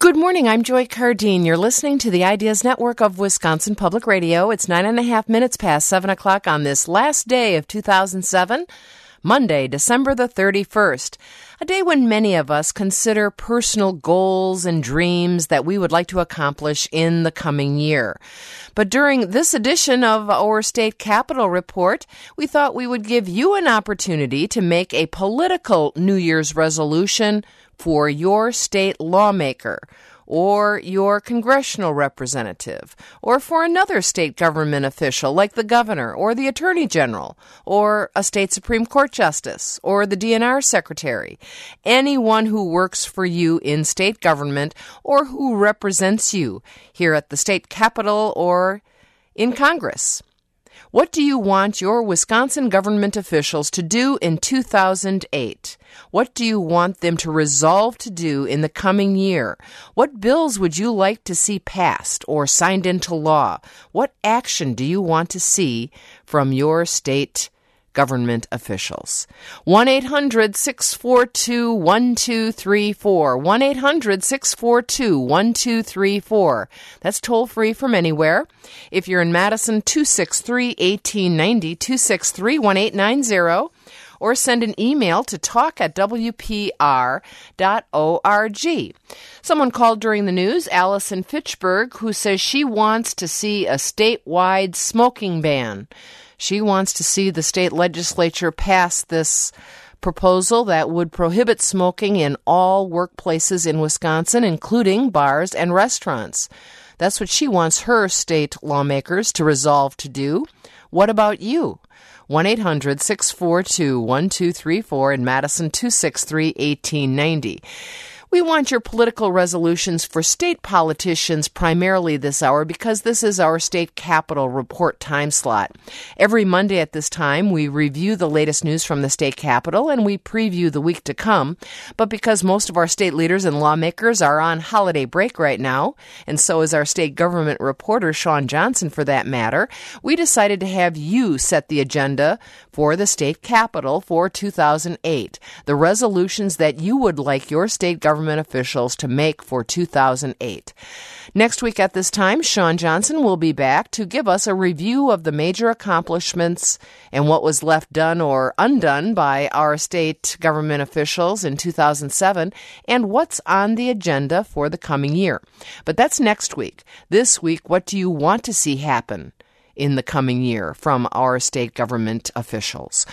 Good morning. I'm Joy Cardine. You're listening to the Ideas Network of Wisconsin Public Radio. It's 9.5 minutes past 7 o'clock on this last day of 2007, Monday, December the 31st, a day when many of us consider personal goals and dreams that we would like to accomplish in the coming year. But during this edition of our State Capitol Report, we thought we would give you an opportunity to make a political New Year's resolution for your state lawmaker, or your congressional representative, or for another state government official like the governor or the attorney general, or a state Supreme Court justice, or the DNR secretary, anyone who works for you in state government or who represents you here at the state capitol or in Congress. What do you want your Wisconsin government officials to do in 2008? What do you want them to resolve to do in the coming year? What bills would you like to see passed or signed into law? What action do you want to see from your state government officials? 1-800-642-1234. 1-800-642-1234. That's toll free from anywhere. If you're in Madison, 263-1890, 263-1890. Or send an email to talk@wpr.org. Someone called during the news, Allison Fitchburg, who says she wants to see a statewide smoking ban. She wants to see the state legislature pass this proposal that would prohibit smoking in all workplaces in Wisconsin, including bars and restaurants. That's what she wants her state lawmakers to resolve to do. What about you? 1-800-642-1234 in Madison, 263-1890. We want your political resolutions for state politicians primarily this hour because this is our state capitol report time slot. Every Monday at this time, we review the latest news from the state capitol and we preview the week to come. But because most of our state leaders and lawmakers are on holiday break right now, and so is our state government reporter, Sean Johnson, for that matter, we decided to have you set the agenda for the state capitol for 2008, the resolutions that you would like your state government officials to make for 2008. Next week at this time, Sean Johnson will be back to give us a review of the major accomplishments and what was left done or undone by our state government officials in 2007 and what's on the agenda for the coming year. But that's next week. This week, what do you want to see happen in the coming year from our state government officials?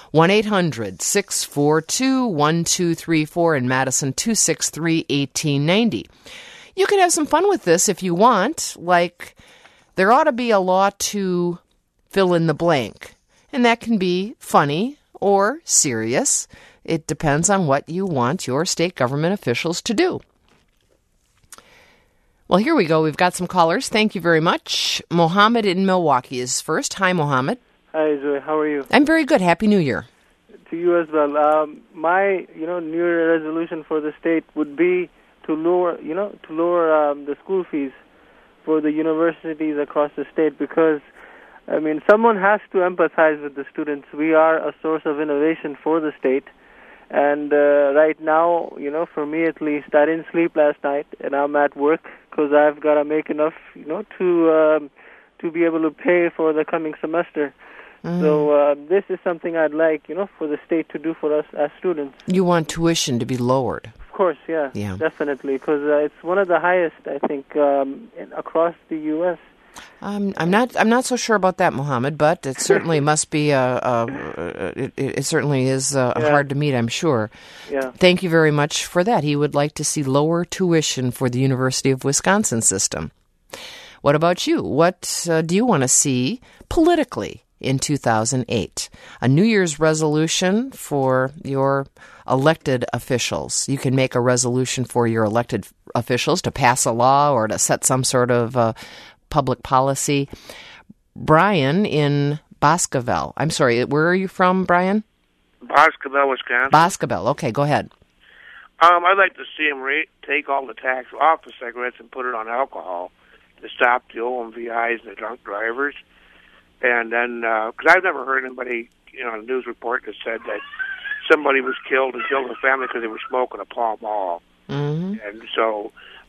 1-800-642-1234 in Madison, 263-1890. You can have some fun with this if you want, like there ought to be a law to fill in the blank. And that can be funny or serious. It depends on what you want your state government officials to do. Well, here we go. We've got some callers. Thank you very much. Mohammed in Milwaukee is first. Hi, Mohammed. Hi, Zoe. How are you? I'm very good. Happy New Year. To you as well. My, New Year resolution for the state would be to lower the school fees for the universities across the state because, someone has to empathize with the students. We are a source of innovation for the state. And right now, for me at least, I didn't sleep last night, and I'm at work because I've got to make enough, to be able to pay for the coming semester. So this is something I'd like, for the state to do for us as students. You want tuition to be lowered? Of course, yeah. Definitely, because it's one of the highest, I think, across the U.S. I'm not so sure about that, Mohammed, but it certainly must be it certainly is hard to meet, I'm sure. Yeah. Thank you very much for that. He would like to see lower tuition for the University of Wisconsin system. What about you? What do you want to see politically in 2008? A New Year's resolution for your elected officials. You can make a resolution for your elected officials to pass a law or to set some sort of public policy. Brian in Boscoville. I'm sorry, where are you from, Brian? Boscoville, Wisconsin. Boscoville. Okay, go ahead. I'd like to see him take all the tax off the cigarettes and put it on alcohol to stop the OMVIs and the drunk drivers. And then, because I've never heard anybody, on a news report that said that somebody was killed and killed a family because they were smoking a Pall Mall. Mm-hmm. And so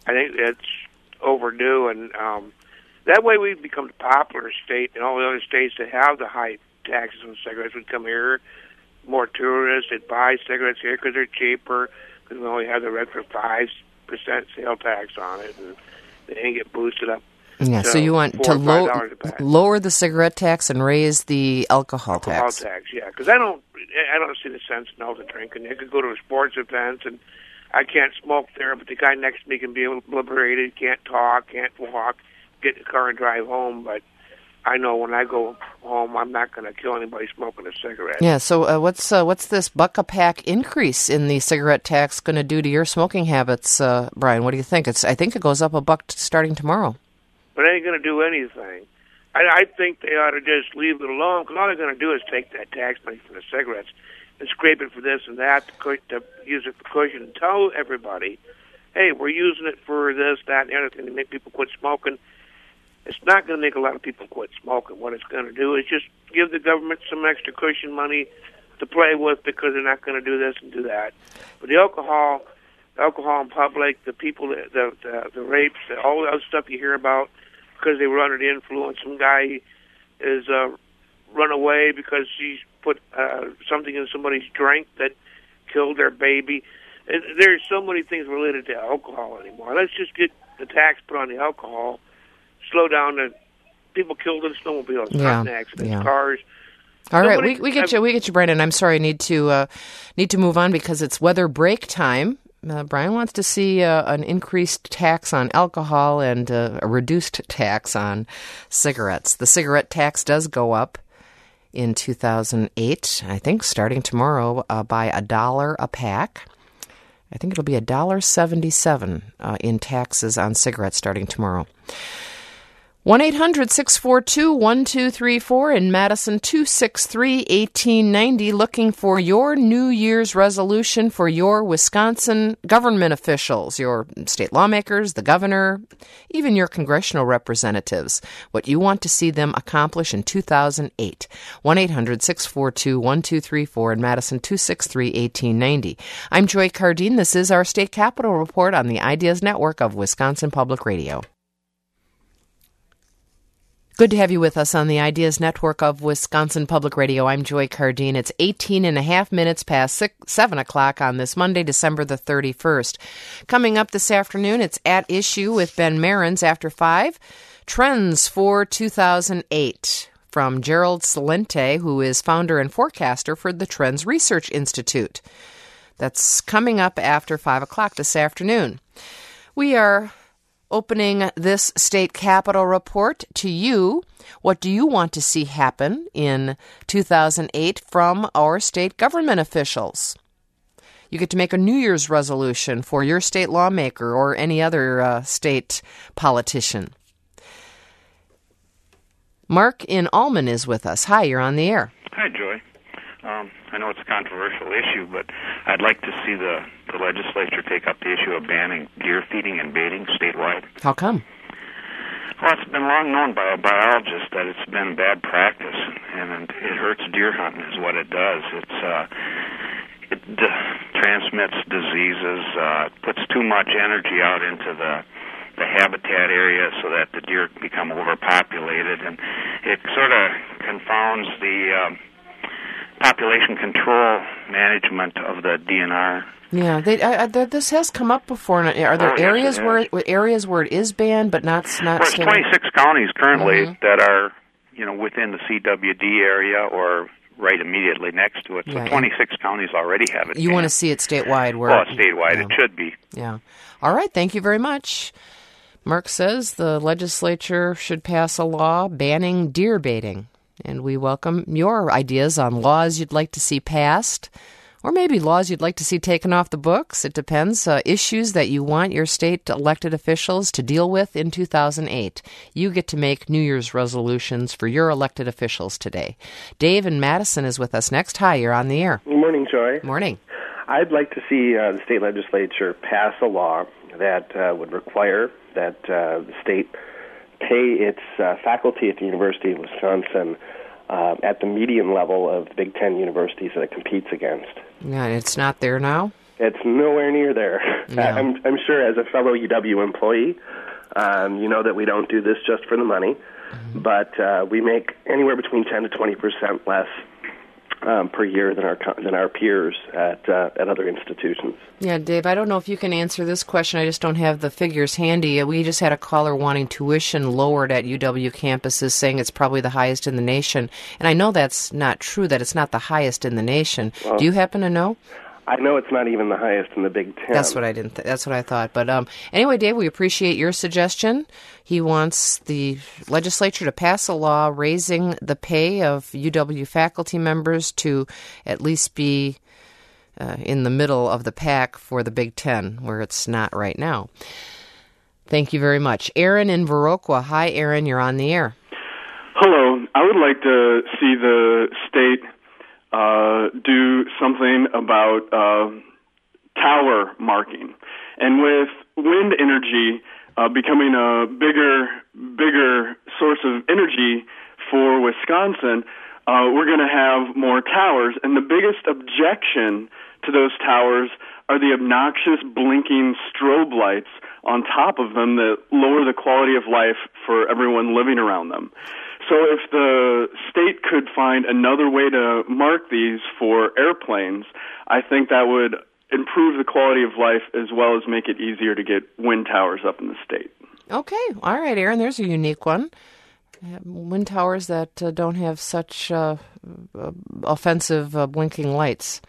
I think it's overdue, and that way we become a popular state, and all the other states that have the high taxes on cigarettes would come here. More tourists that buy cigarettes here because they're cheaper, because we only have the regular 5% sale tax on it, and they didn't get boosted up. Yeah, so you want to lower the cigarette tax and raise the alcohol tax. Yeah, because I don't see the sense in all the drinking. I could go to a sports event and I can't smoke there, but the guy next to me can be liberated, can't talk, can't walk, get in the car and drive home. But I know when I go home, I'm not going to kill anybody smoking a cigarette. Yeah. So what's this buck a pack increase in the cigarette tax going to do to your smoking habits, Brian? What do you think? I think it goes up a buck starting tomorrow. But it ain't going to do anything. I think they ought to just leave it alone, because all they're going to do is take that tax money from the cigarettes and scrape it for this and that to use it for cushion and tell everybody, hey, we're using it for this, that, and the other thing to make people quit smoking. It's not going to make a lot of people quit smoking. What it's going to do is just give the government some extra cushion money to play with, because they're not going to do this and do that. But the alcohol in public, the people, the rapes, all the other stuff you hear about, because they were under the influence. Some guy is run away because he's put something in somebody's drink that killed their baby. And there's so many things related to alcohol anymore. Let's just get the tax put on the alcohol, slow down the people killed in snowmobiles, accidents, cars. All right, we get you, Brandon. I'm sorry, I need to move on because it's weather break time. Brian wants to see an increased tax on alcohol and a reduced tax on cigarettes. The cigarette tax does go up in 2008, I think, starting tomorrow by $1 a pack. I think it'll be $1.77 in taxes on cigarettes starting tomorrow. 1-800-642-1234 in Madison, 263-1890, looking for your New Year's resolution for your Wisconsin government officials, your state lawmakers, the governor, even your congressional representatives, what you want to see them accomplish in 2008. 1-800-642-1234 in Madison, 263-1890. I'm Joy Cardine. This is our State Capitol Report on the Ideas Network of Wisconsin Public Radio. Good to have you with us on the Ideas Network of Wisconsin Public Radio. I'm Joy Cardine. It's 18 and a half minutes past 7 o'clock on this Monday, December the 31st. Coming up this afternoon, it's At Issue with Ben Marins after 5. Trends for 2008 from Gerald Celente, who is founder and forecaster for the Trends Research Institute. That's coming up after 5 o'clock this afternoon. We are opening this State Capitol Report to you. What do you want to see happen in 2008 from our state government officials? You get to make a New Year's resolution for your state lawmaker or any other state politician. Mark in Allman is with us. Hi, you're on the air. Hi, Joy. I know it's a controversial issue, but I'd like to see the legislature take up the issue of banning deer feeding and baiting statewide. How come? Well, it's been long known by a biologist that it's been bad practice, and it hurts deer hunting is what it does. It transmits diseases, puts too much energy out into the habitat area so that the deer become overpopulated, and it sort of confounds the population control management of the DNR. Yeah, this has come up before. Are there areas where it is banned, but not? There's 26 counties currently that are, within the CWD area or right immediately next to it. So 26 counties already have it. You want to see it statewide? Statewide, it should be. Yeah. All right. Thank you very much. Mark says the legislature should pass a law banning deer baiting. And we welcome your ideas on laws you'd like to see passed, or maybe laws you'd like to see taken off the books. It depends. Issues that you want your state elected officials to deal with in 2008. You get to make New Year's resolutions for your elected officials today. Dave in Madison is with us next. Hi, you're on the air. Good morning, Joy. Morning. I'd like to see the state legislature pass a law that would require that the state pay its faculty at the University of Wisconsin at the median level of the Big Ten universities that it competes against. Yeah, it's not there now? It's nowhere near there. No. I'm sure as a fellow UW employee, you know that we don't do this just for the money, but we make anywhere between 10 to 20% less per year than our peers at other institutions. Yeah, Dave, I don't know if you can answer this question. I just don't have the figures handy. We just had a caller wanting tuition lowered at UW campuses, saying it's probably the highest in the nation. And I know that's not true, that it's not the highest in the nation. Well, do you happen to know? I know it's not even the highest in the Big Ten. That's what I didn't. That's what I thought. But anyway, Dave, we appreciate your suggestion. He wants the legislature to pass a law raising the pay of UW faculty members to at least be in the middle of the pack for the Big Ten, where it's not right now. Thank you very much. Aaron in Viroqua. Hi, Aaron. You're on the air. Hello. I would like to see the state do something about tower marking. And with wind energy becoming a bigger source of energy for Wisconsin, we're going to have more towers. And the biggest objection to those towers are the obnoxious blinking strobe lights on top of them that lower the quality of life for everyone living around them. So if the state could find another way to mark these for airplanes, I think that would improve the quality of life as well as make it easier to get wind towers up in the state. Okay. All right, Aaron. There's a unique one. Wind towers that don't have such offensive blinking lights.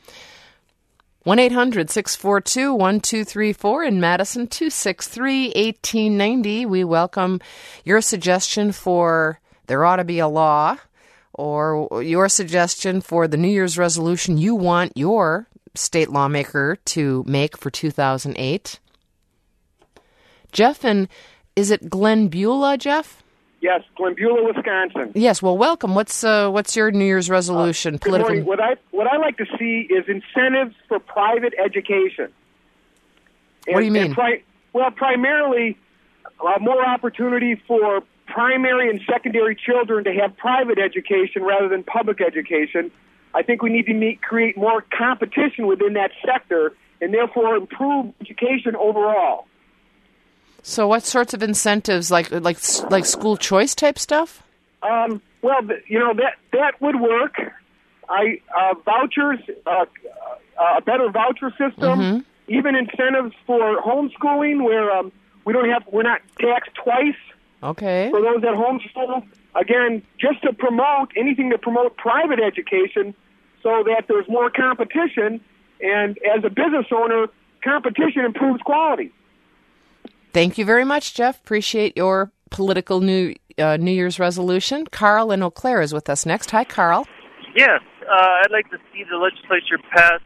1-800-642-1234 in Madison, 263-1890. We welcome your suggestion for there ought to be a law, or your suggestion for the New Year's resolution you want your state lawmaker to make for 2008. Jeff, and is it Glen Beulah, Jeff? Yes, Glen Beulah, Wisconsin. Yes, well, welcome. What's your New Year's resolution? Good morning. What I like to see is incentives for private education. What do you mean? Primarily more opportunity for primary and secondary children to have private education rather than public education. I think we need to create more competition within that sector and therefore improve education overall. So what sorts of incentives, like school choice type stuff? That would work. Vouchers, a better voucher system, even incentives for homeschooling where we're not taxed twice. Okay. For those that homeschool, again, just to promote anything to promote private education so that there's more competition, and as a business owner, competition improves quality. Thank you very much, Jeff. Appreciate your political New Year's resolution. Carl in Eau Claire is with us next. Hi, Carl. Yes, I'd like to see the legislature pass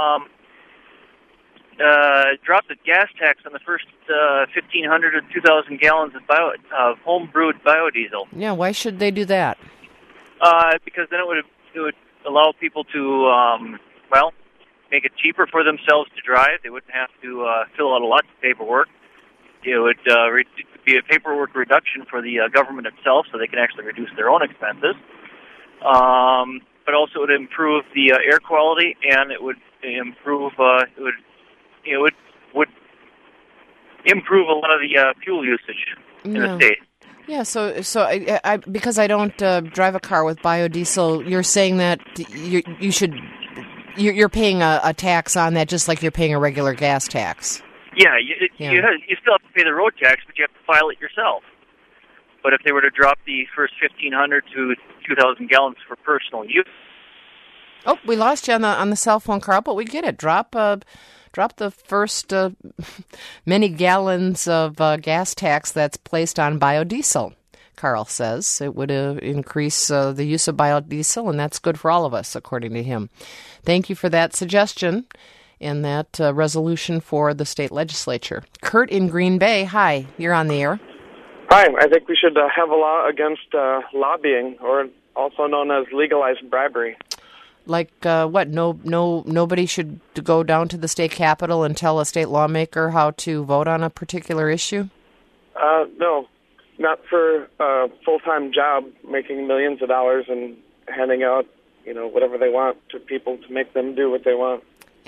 drop the gas tax on the first 1,500 to 2,000 gallons of home-brewed biodiesel. Yeah, why should they do that? Because then it would allow people to, make it cheaper for themselves to drive. They wouldn't have to fill out a lot of paperwork. It would be a paperwork reduction for the government itself, so they can actually reduce their own expenses. But also it would improve the air quality, and it would improve it would improve a lot of the fuel usage in the state. Yeah, so I because I don't drive a car with biodiesel, you're saying that you're paying a tax on that just like you're paying a regular gas tax. Yeah, you still have to pay the road tax, but you have to file it yourself. But if they were to drop the first 1,500 to 2,000 gallons for personal use. Oh, we lost you on the cell phone, Carl, but we get it. Drop the first many gallons of gas tax that's placed on biodiesel, Carl says. It would increase the use of biodiesel, and that's good for all of us, according to him. Thank you for that suggestion and that resolution for the state legislature. Kurt in Green Bay, hi, you're on the air. Hi, I think we should have a law against lobbying, or also known as legalized bribery. Like what? Nobody should go down to the state capitol and tell a state lawmaker how to vote on a particular issue? No, not for a full-time job, making millions of dollars and handing out, whatever they want to people to make them do what they want.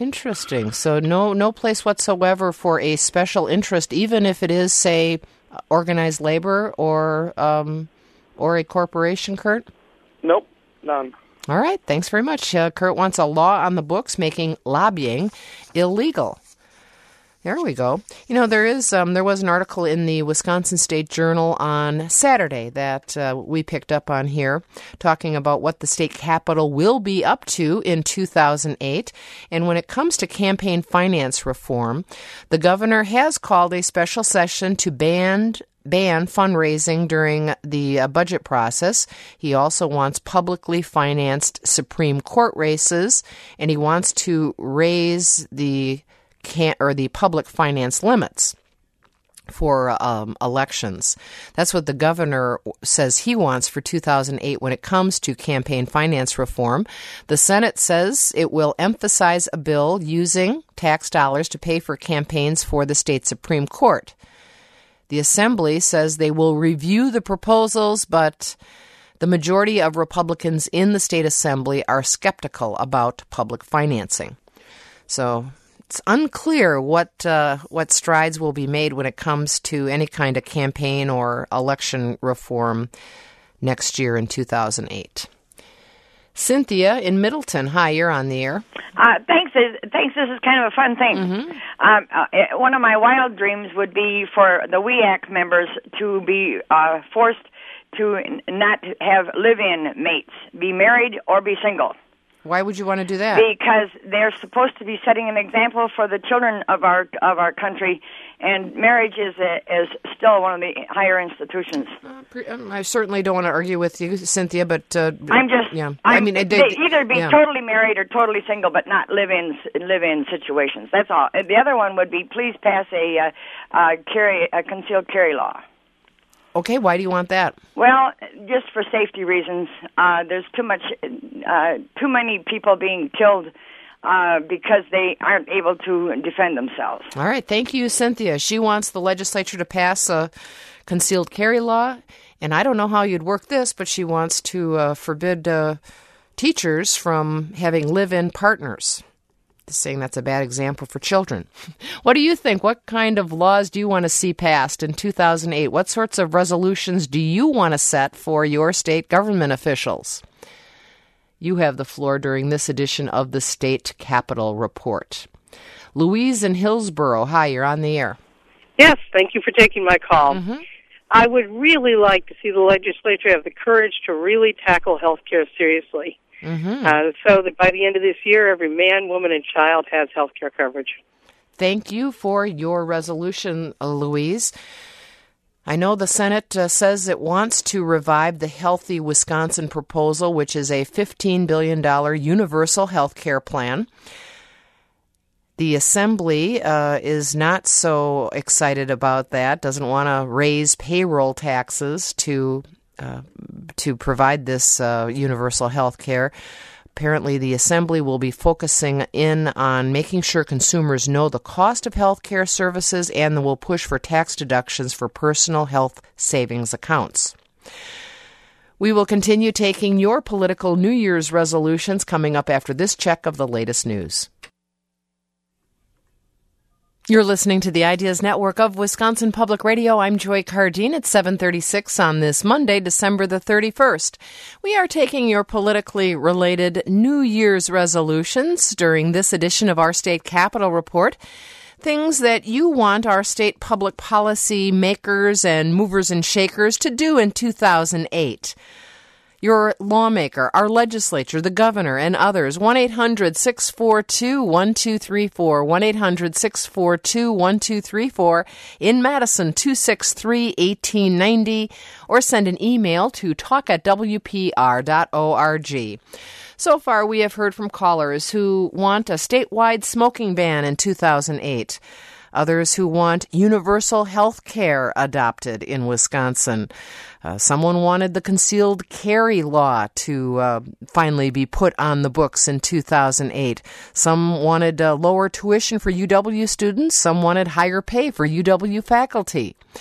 Interesting. So no place whatsoever for a special interest, even if it is, say, organized labor or a corporation, Kurt? Nope, none. All right. Thanks very much. Kurt wants a law on the books making lobbying illegal. There we go. You know, there was an article in the Wisconsin State Journal on Saturday that we picked up on here, talking about what the state capitol will be up to in 2008. And when it comes to campaign finance reform, the governor has called a special session to ban fundraising during the budget process. He also wants publicly financed Supreme Court races, and he wants to raise the public finance limits for elections. That's what the governor says he wants for 2008 when it comes to campaign finance reform. The Senate says it will emphasize a bill using tax dollars to pay for campaigns for the state Supreme Court. The Assembly says they will review the proposals, but the majority of Republicans in the state Assembly are skeptical about public financing. So it's unclear what strides will be made when it comes to any kind of campaign or election reform next year in 2008. Cynthia in Middleton, hi, you're on the air. Thanks. This is kind of a fun thing. Mm-hmm. One of my wild dreams would be for the WEAC members to be forced to not have live-in mates, be married or be single. Why would you want to do that? Because they're supposed to be setting an example for the children of our country, and marriage is still one of the higher institutions. I certainly don't want to argue with you, Cynthia, but they either be totally married or totally single, but not live-in situations. That's all. The other one would be please pass a concealed carry law. Okay, why do you want that? Well, just for safety reasons. There's too many people being killed because they aren't able to defend themselves. All right, thank you, Cynthia. She wants the legislature to pass a concealed carry law, and I don't know how you'd work this, but she wants to forbid teachers from having live-in partners. Saying that's a bad example for children. What do you think? What kind of laws do you want to see passed in 2008? What sorts of resolutions do you want to set for your state government officials? You have the floor during this edition of the State Capitol Report. Louise in Hillsborough, hi, you're on the air. Yes, thank you for taking my call. Mm-hmm. I would really like to see the legislature have the courage to really tackle health care seriously. Mm-hmm. So that by the end of this year, every man, woman, and child has health care coverage. Thank you for your resolution, Louise. I know the Senate says it wants to revive the Healthy Wisconsin proposal, which is a $15 billion universal health care plan. The Assembly is not so excited about that, doesn't want to raise payroll taxes to provide this universal health care. Apparently, the Assembly will be focusing in on making sure consumers know the cost of health care services and will push for tax deductions for personal health savings accounts. We will continue taking your political New Year's resolutions coming up after this check of the latest news. You're listening to the Ideas Network of Wisconsin Public Radio. I'm Joy Cardine at 7:36 on this Monday, December the 31st. We are taking your politically related New Year's resolutions during this edition of our State Capitol Report. Things that you want our state public policy makers and movers and shakers to do in 2008. Your lawmaker, our legislature, the governor, and others. 1-800-642-1234. 1-800-642-1234. In Madison, 263-1890. Or send an email to talk@wpr.org. So far, we have heard from callers who want a statewide smoking ban in 2008. Others who want universal health care adopted in Wisconsin. Someone wanted the concealed carry law to finally be put on the books in 2008. Some wanted lower tuition for UW students. Some wanted higher pay for UW faculty.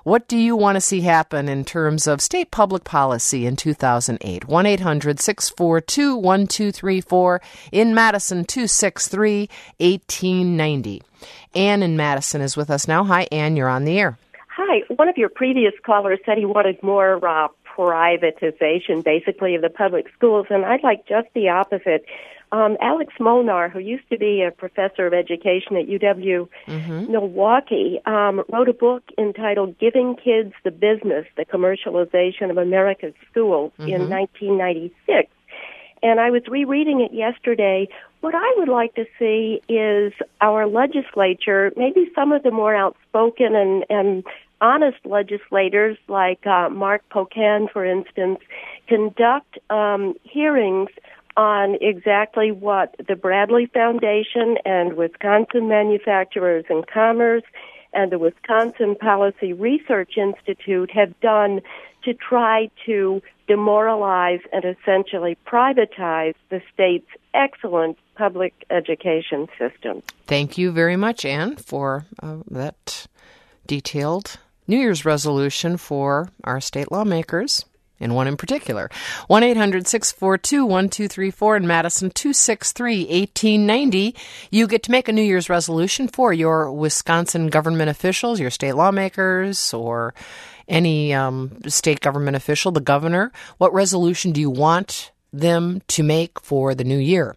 What do you want to see happen in terms of state public policy in 2008? 1-800-642-1234. In Madison, 263-1890. Ann in Madison is with us now. Hi, Ann, you're on the air. Hi. One of your previous callers said he wanted more privatization, basically, of the public schools, and I'd like just the opposite. Alex Molnar, who used to be a professor of education at UW Milwaukee, wrote a book entitled Giving Kids the Business, The Commercialization of America's Schools in 1996. And I was rereading it yesterday. What I would like to see is our legislature, maybe some of the more outspoken and honest legislators like Mark Pocan, for instance, conduct hearings on exactly what the Bradley Foundation and Wisconsin Manufacturers and Commerce and the Wisconsin Policy Research Institute have done to try to demoralize and essentially privatize the state's excellent public education system. Thank you very much, Ann, for that detailed New Year's resolution for our state lawmakers, and one in particular. 1-800-642-1234 in Madison, 263-1890. You get to make a New Year's resolution for your Wisconsin government officials, your state lawmakers, or any state government official, the governor. What resolution do you want them to make for the new year?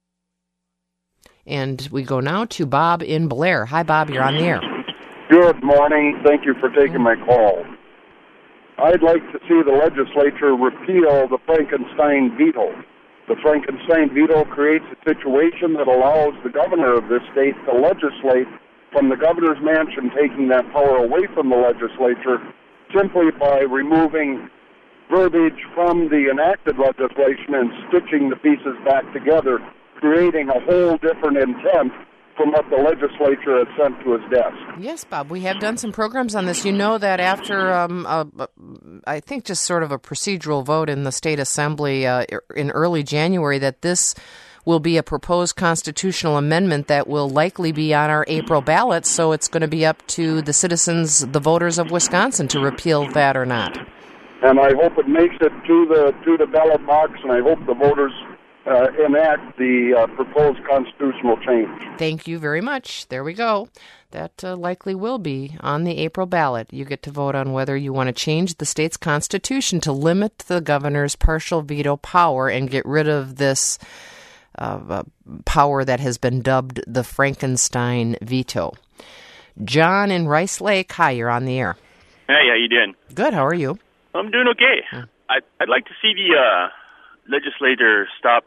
And we go now to Bob in Blair. Hi, Bob. You're on the air. Good morning. Thank you for taking my call. I'd like to see the legislature repeal the Frankenstein veto. The Frankenstein veto creates a situation that allows the governor of this state to legislate from the governor's mansion, taking that power away from the legislature simply by removing verbiage from the enacted legislation and stitching the pieces back together, creating a whole different intent from what the legislature has sent to his desk. Yes, Bob, we have done some programs on this. You know that after, I think just sort of a procedural vote in the state assembly in early January, that this will be a proposed constitutional amendment that will likely be on our April ballot, so it's going to be up to the citizens, the voters of Wisconsin, to repeal that or not. And I hope it makes it to the ballot box, and I hope the voters enact the proposed constitutional change. Thank you very much. There we go. That likely will be on the April ballot. You get to vote on whether you want to change the state's constitution to limit the governor's partial veto power and get rid of this power that has been dubbed the Frankenstein veto. John in Rice Lake, hi, you're on the air. Hey, how you doing? Good, how are you? I'm doing okay. I'd like to see the legislator stop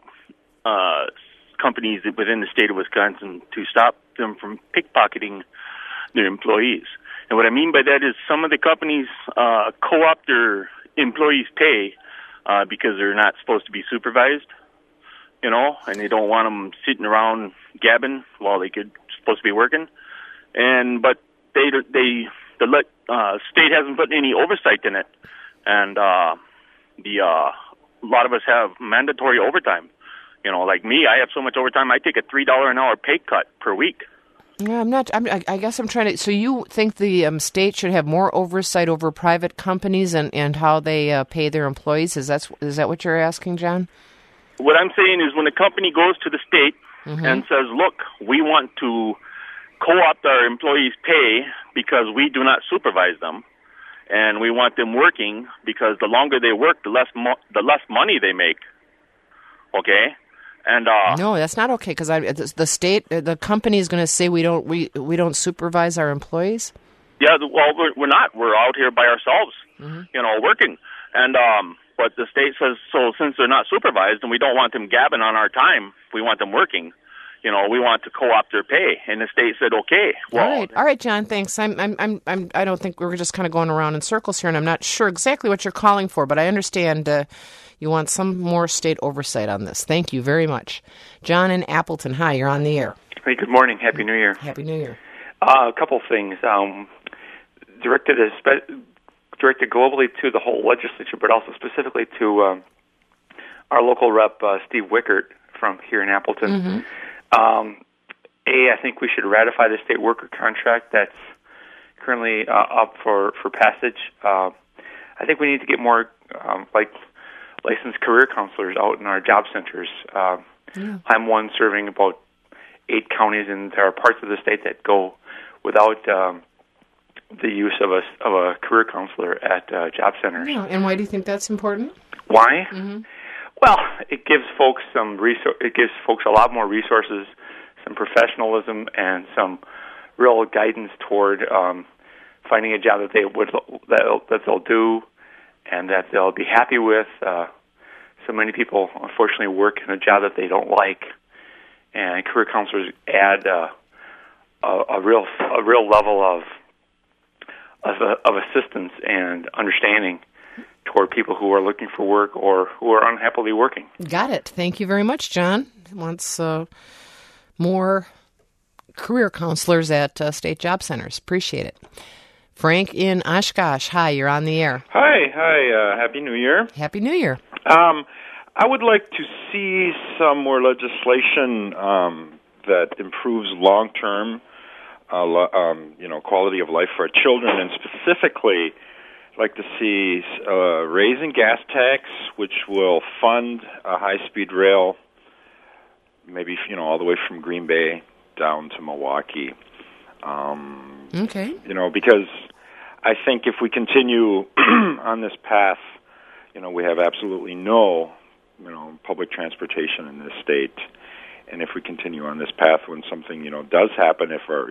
companies within the state of Wisconsin to stop them from pickpocketing their employees. And what I mean by that is some of the companies co-opt their employees' pay because they're not supposed to be supervised, you know, and they don't want them sitting around gabbing while they could supposed to be working. But the state hasn't put any oversight in it, and a lot of us have mandatory overtime. You know, like me, I have so much overtime, I take a $3 an hour pay cut per week. Yeah, I guess I'm trying to. So you think the state should have more oversight over private companies and how they pay their employees? Is that what you're asking, John? What I'm saying is when a company goes to the state and says, look, we want to co-opt our employees' pay because we do not supervise them, and we want them working because the longer they work, the less money they make. Okay? And no, that's not okay because the company is going to say we don't supervise our employees. Yeah, well, we're not. We're out here by ourselves, you know, working. And but the state says so since they're not supervised and we don't want them gabbing on our time, we want them working. You know, we want to co-opt their pay, and the state said, okay. Well, all right, John. Thanks. I don't think we're just kind of going around in circles here, and I'm not sure exactly what you're calling for, but I understand you want some more state oversight on this. Thank you very much, John in Appleton. Hi, you're on the air. Hey, good morning. Happy New Year. Happy New Year. A couple things directed globally to the whole legislature, but also specifically to our local rep, Steve Wickert, from here in Appleton. I think we should ratify the state worker contract that's currently up for passage. I think we need to get more licensed career counselors out in our job centers. I'm one serving about 8 counties, and there are parts of the state that go without the use of a career counselor at job centers. Yeah, and why do you think that's important? Why? Mm-hmm. Well, it gives folks it gives folks a lot more resources, some professionalism, and some real guidance toward finding a job that they'll do and that they'll be happy with. So many people, unfortunately, work in a job that they don't like, and career counselors add a real level of assistance and understanding toward people who are looking for work or who are unhappily working. Got it. Thank you very much, John. Wants more career counselors at state job centers. Appreciate it. Frank in Oshkosh. Hi, you're on the air. Hi. Happy New Year. Happy New Year. I would like to see some more legislation that improves long-term, quality of life for our children, and specifically, I'd like to see raising gas tax, which will fund a high-speed rail, maybe all the way from Green Bay down to Milwaukee. Okay. Because I think if we continue on this path, we have absolutely no, public transportation in this state. And if we continue on this path, when something, does happen, if our,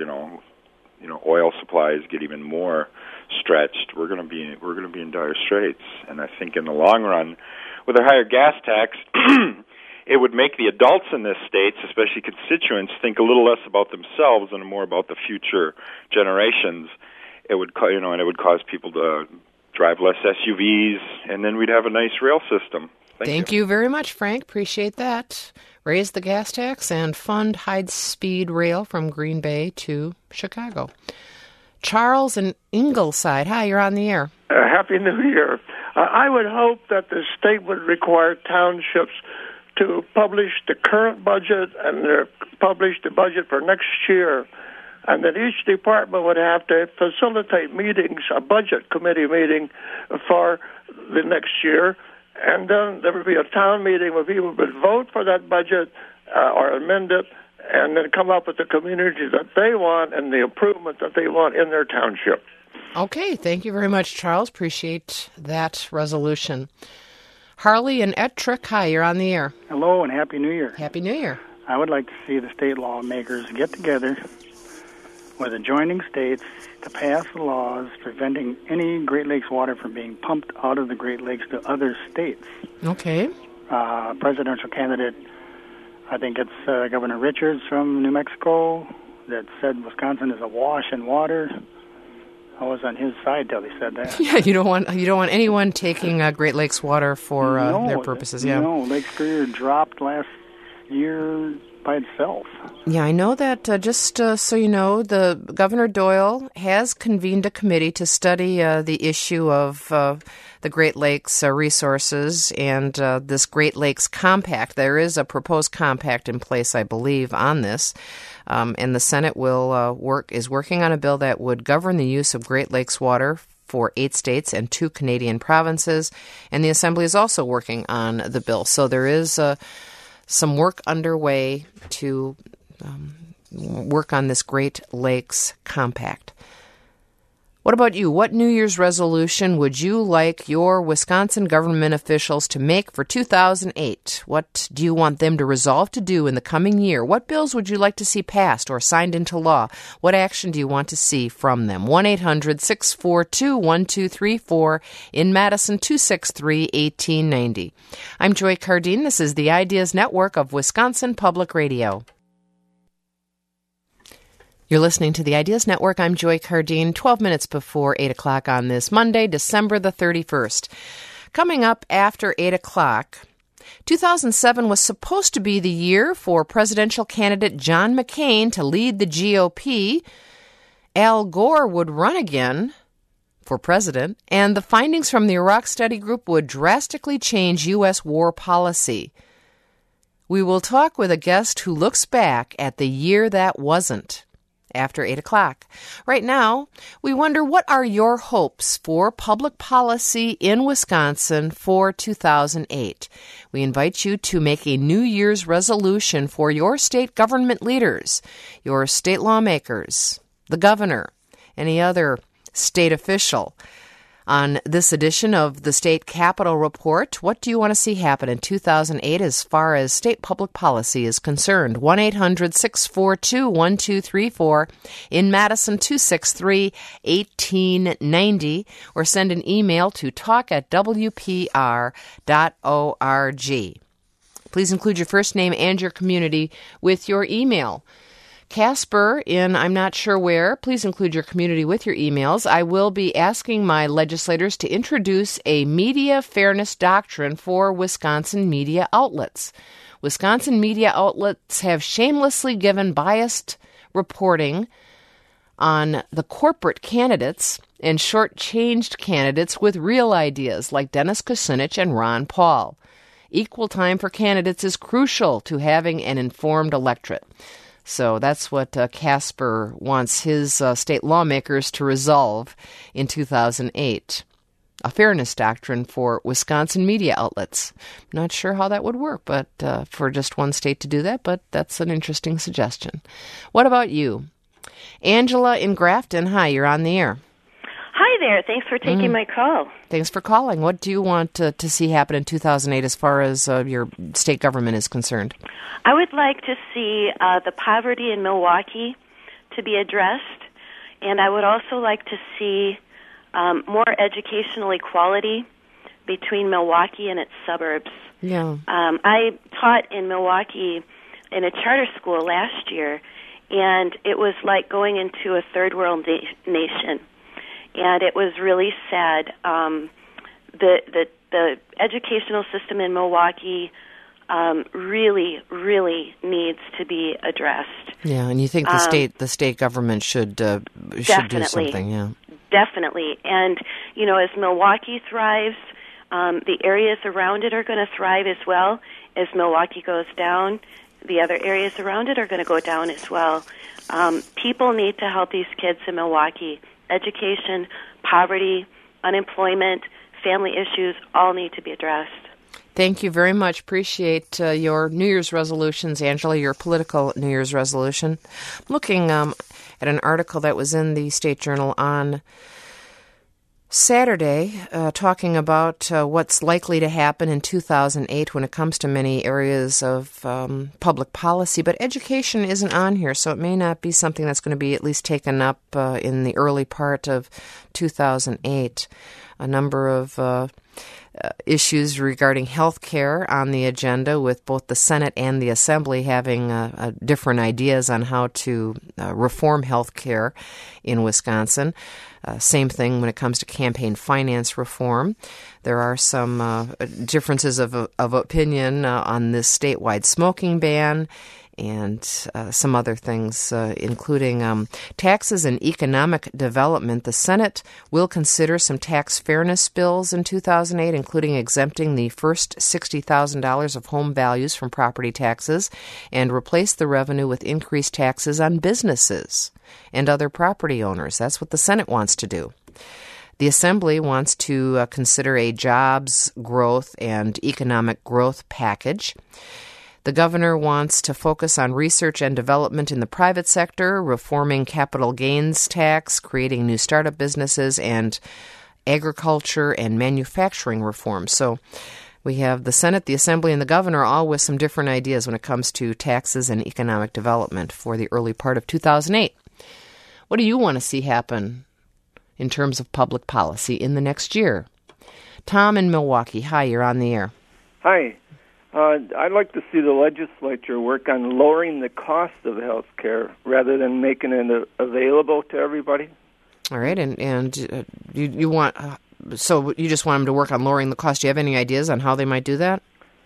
oil supplies get even more stretched, we're going to be in dire straits. And I think in the long run, with a higher gas tax, it would make the adults in this state, especially constituents, think a little less about themselves and more about the future generations. It would, and it would cause people to drive less SUVs, and then we'd have a nice rail system. Thank you very much, Frank. Appreciate that. Raise the gas tax and fund high-speed rail from Green Bay to Chicago. Charles in Ingleside. Hi, you're on the air. Happy New Year. I would hope that the state would require townships to publish the current budget and publish the budget for next year, and that each department would have to facilitate meetings, a budget committee meeting for the next year, and then there would be a town meeting where people would vote for that budget or amend it, and then come up with the community that they want and the improvement that they want in their township. Okay, thank you very much, Charles. Appreciate that resolution. Harley and Ettrick, hi, you're on the air. Hello, and Happy New Year. Happy New Year. I would like to see the state lawmakers get together with adjoining states to pass laws preventing any Great Lakes water from being pumped out of the Great Lakes to other states. Okay. Presidential candidate, I think it's Governor Richards from New Mexico, that said Wisconsin is awash in water. I was on his side till he said that. Yeah, you don't want anyone taking Great Lakes water for their purposes. Yeah. No, Lake Superior dropped last year by itself. Yeah, I know that. Just so you know, the Governor Doyle has convened a committee to study the issue of the Great Lakes resources and this Great Lakes Compact. There is a proposed compact in place, I believe, on this. And the Senate is working on a bill that would govern the use of Great Lakes water for 8 states and 2 Canadian provinces. And the Assembly is also working on the bill. So there is some work underway to work on this Great Lakes Compact. What about you? What New Year's resolution would you like your Wisconsin government officials to make for 2008? What do you want them to resolve to do in the coming year? What bills would you like to see passed or signed into law? What action do you want to see from them? 1-800-642-1234, in Madison, 263-1890. I'm Joy Cardine. This is the Ideas Network of Wisconsin Public Radio. You're listening to the Ideas Network. I'm Joy Cardine, 12 minutes before 8 o'clock on this Monday, December the 31st. Coming up after 8 o'clock, 2007 was supposed to be the year for presidential candidate John McCain to lead the GOP. Al Gore would run again for president, and the findings from the Iraq Study Group would drastically change U.S. war policy. We will talk with a guest who looks back at the year that wasn't. after 8 o'clock. Right now, we wonder, what are your hopes for public policy in Wisconsin for 2008? We invite you to make a New Year's resolution for your state government leaders, your state lawmakers, the governor, any other state official. On this edition of the State Capitol Report, what do you want to see happen in 2008 as far as state public policy is concerned? 1-800-642-1234, in Madison 263-1890, or send an email to talk@wpr.org. Please include your first name and your community with your email. Casper in I'm not sure where, please include your community with your emails. I will be asking my legislators to introduce a media fairness doctrine for Wisconsin media outlets. Wisconsin media outlets have shamelessly given biased reporting on the corporate candidates and shortchanged candidates with real ideas like Dennis Kucinich and Ron Paul. Equal time for candidates is crucial to having an informed electorate. So that's what Casper wants his state lawmakers to resolve in 2008. A fairness doctrine for Wisconsin media outlets. Not sure how that would work, but for just one state to do that, but that's an interesting suggestion. What about you? Angela in Grafton, hi, you're on the air. Hi there. Thanks for taking my call. Thanks for calling. What do you want to see happen in 2008 as far as your state government is concerned? I would like to see the poverty in Milwaukee to be addressed, and I would also like to see more educational equality between Milwaukee and its suburbs. Yeah. I taught in Milwaukee in a charter school last year, and it was like going into a third world nation. And it was really sad. The educational system in Milwaukee really needs to be addressed. Yeah, and you think the state government should do something? Yeah, definitely. And as Milwaukee thrives, the areas around it are going to thrive as well. As Milwaukee goes down, the other areas around it are going to go down as well. People need to help these kids in Milwaukee. Education, poverty, unemployment, family issues all need to be addressed. Thank you very much. Appreciate your New Year's resolutions, Angela, your political New Year's resolution. I'm looking at an article that was in the State Journal on Saturday, talking about what's likely to happen in 2008 when it comes to many areas of public policy. But education isn't on here, so it may not be something that's going to be at least taken up in the early part of 2008. A number of issues regarding health care on the agenda, with both the Senate and the Assembly having different ideas on how to reform health care in Wisconsin. Same thing when it comes to campaign finance reform. There are some differences of opinion on this statewide smoking ban and some other things, including taxes and economic development. The Senate will consider some tax fairness bills in 2008, including exempting the first $60,000 of home values from property taxes and replace the revenue with increased taxes on businesses and other property owners. That's what the Senate wants to do. The Assembly wants to consider a jobs growth and economic growth package. The governor wants to focus on research and development in the private sector, reforming capital gains tax, creating new startup businesses, and agriculture and manufacturing reform. So we have the Senate, the Assembly, and the governor all with some different ideas when it comes to taxes and economic development for the early part of 2008. What do you want to see happen in terms of public policy in the next year? Tom in Milwaukee, hi, you're on the air. Hi. I'd like to see the legislature work on lowering the cost of health care rather than making it available to everybody. All right, and you want so you just want them to work on lowering the cost. Do you have any ideas on how they might do that?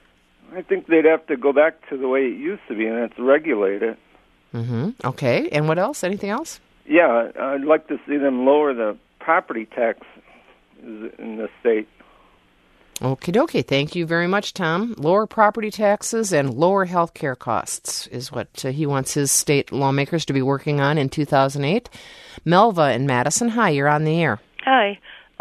I think they'd have to go back to the way it used to be, and it's regulated. Mm-hmm. Okay, and what else? Anything else? Yeah, I'd like to see them lower the property tax in the state. Okie dokie. Thank you very much, Tom. Lower property taxes and lower health care costs is what he wants his state lawmakers to be working on in 2008. Melva in Madison, hi, you're on the air. Hi.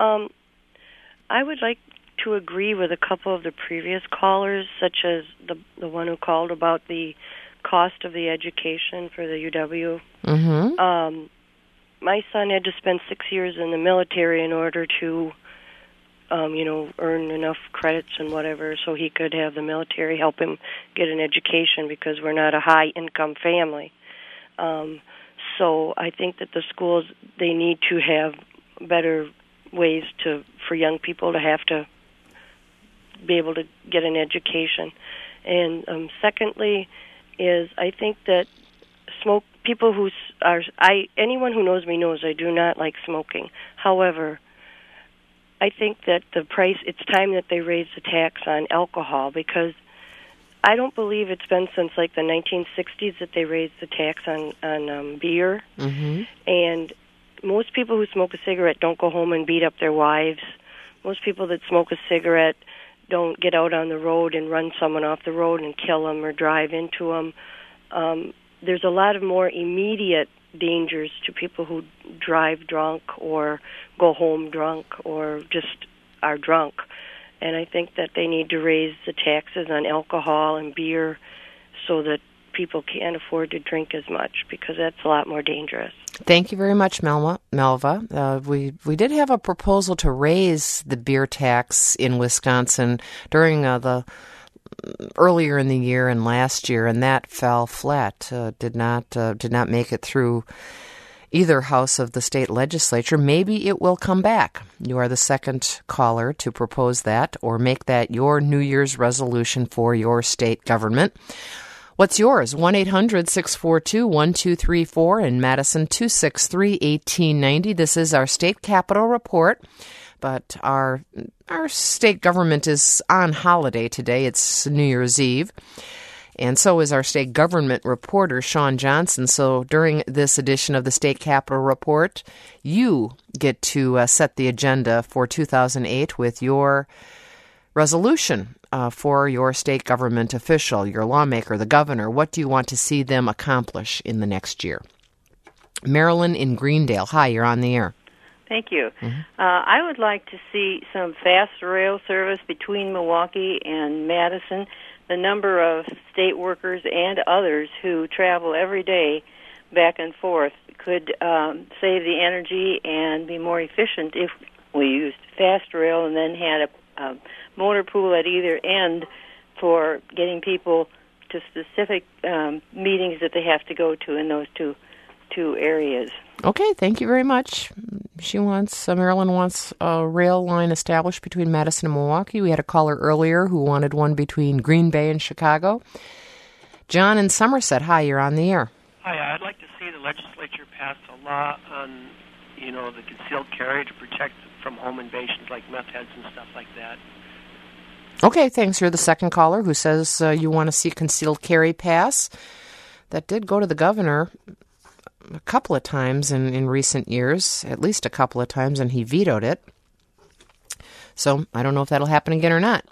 I would like to agree with a couple of the previous callers, such as the one who called about the cost of the education for the UW. Mm-hmm. My son had to spend 6 years in the military in order to earn enough credits and whatever so he could have the military help him get an education because we're not a high-income family. So I think that the schools, they need to have better ways for young people to have to be able to get an education. And secondly is I think that anyone who knows me knows I do not like smoking. However, I think that it's time that they raise the tax on alcohol because I don't believe it's been since like the 1960s that they raised the tax on beer. Mm-hmm. And most people who smoke a cigarette don't go home and beat up their wives. Most people that smoke a cigarette don't get out on the road and run someone off the road and kill them or drive into them. There's a lot of more immediate dangers to people who drive drunk or go home drunk or just are drunk. And I think that they need to raise the taxes on alcohol and beer so that people can't afford to drink as much because that's a lot more dangerous. Thank you very much, Melva. We did have a proposal to raise the beer tax in Wisconsin during the earlier in the year and last year, and that fell flat. Did not make it through either house of the state legislature. Maybe it will come back. You are the second caller to propose that or make that your New Year's resolution for your state government. What's yours? 1-800-642-1234 in Madison, 263-1890. This is our state capitol report. But our state government is on holiday today. It's New Year's Eve. And so is our state government reporter, Sean Johnson. So during this edition of the State Capitol Report, you get to set the agenda for 2008 with your resolution for your state government official, your lawmaker, the governor. What do you want to see them accomplish in the next year? Marilyn in Greendale. Hi, you're on the air. Thank you. Mm-hmm. I would like to see some fast rail service between Milwaukee and Madison. The number of state workers and others who travel every day back and forth could save the energy and be more efficient if we used fast rail and then had a motor pool at either end for getting people to specific meetings that they have to go to in those two areas. Okay, thank you very much. Marilyn wants a rail line established between Madison and Milwaukee. We had a caller earlier who wanted one between Green Bay and Chicago. John in Somerset, hi, you're on the air. Hi, I'd like to see the legislature pass a law on, the concealed carry to protect from home invasions like meth heads and stuff like that. Okay, thanks. You're the second caller who says you want to see concealed carry pass. That did go to the governor a couple of times in recent years, at least a couple of times, and he vetoed it. So I don't know if that'll happen again or not.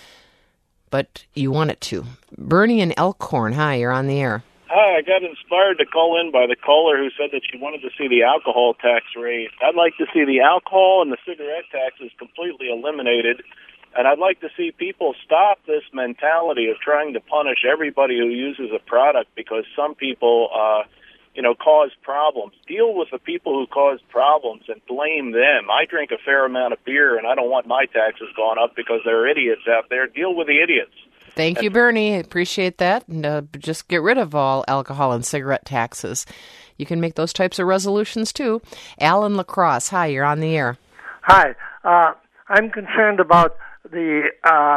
But you want it to. Bernie in Elkhorn, hi, you're on the air. Hi, I got inspired to call in by the caller who said that she wanted to see the alcohol tax raised. I'd like to see the alcohol and the cigarette taxes completely eliminated, and I'd like to see people stop this mentality of trying to punish everybody who uses a product because some people cause problems. Deal with the people who cause problems and blame them. I drink a fair amount of beer, and I don't want my taxes gone up because there are idiots out there. Deal with the idiots. Thank you, Bernie. I appreciate that. And just get rid of all alcohol and cigarette taxes. You can make those types of resolutions, too. Alan LaCrosse, hi, you're on the air. Hi. I'm concerned about the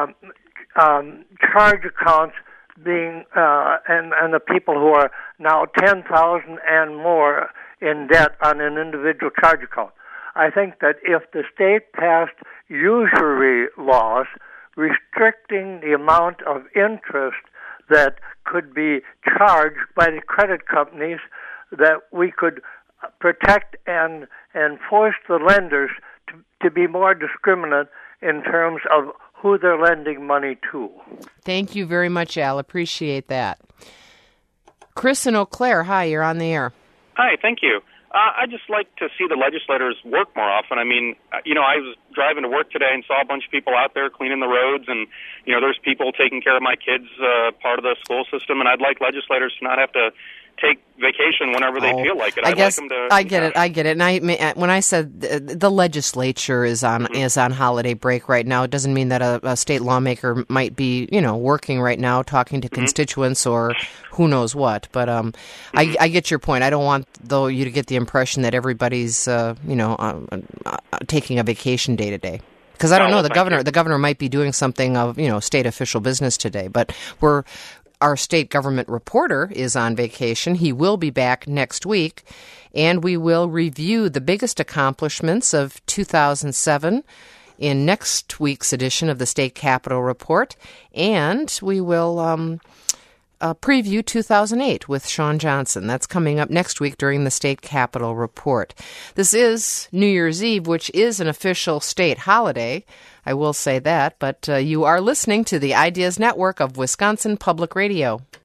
charge accounts being and the people who are now 10,000 and more in debt on an individual charge account. I think that if the state passed usury laws restricting the amount of interest that could be charged by the credit companies, that we could protect and force the lenders to be more discriminate in terms of who they're lending money to. Thank you very much, Al. Appreciate that. Chris in Eau Claire, hi, you're on the air. Hi, thank you. I'd just like to see the legislators work more often. I mean, I was driving to work today and saw a bunch of people out there cleaning the roads, and, there's people taking care of my kids, part of the school system, and I'd like legislators to not have to take vacation whenever they feel like it. I get it. And when I said the legislature is on holiday break right now, it doesn't mean that a state lawmaker might be working right now, talking to constituents or who knows what. But I get your point. I don't want you to get the impression that everybody's taking a vacation day to day. Because I don't know, the governor might be doing something of state official business today, but our state government reporter is on vacation. He will be back next week, and we will review the biggest accomplishments of 2007 in next week's edition of the State Capitol Report, and we will preview 2008 with Sean Johnson. That's coming up next week during the State Capitol Report. This is New Year's Eve, which is an official state holiday. I will say that, but you are listening to the Ideas Network of Wisconsin Public Radio.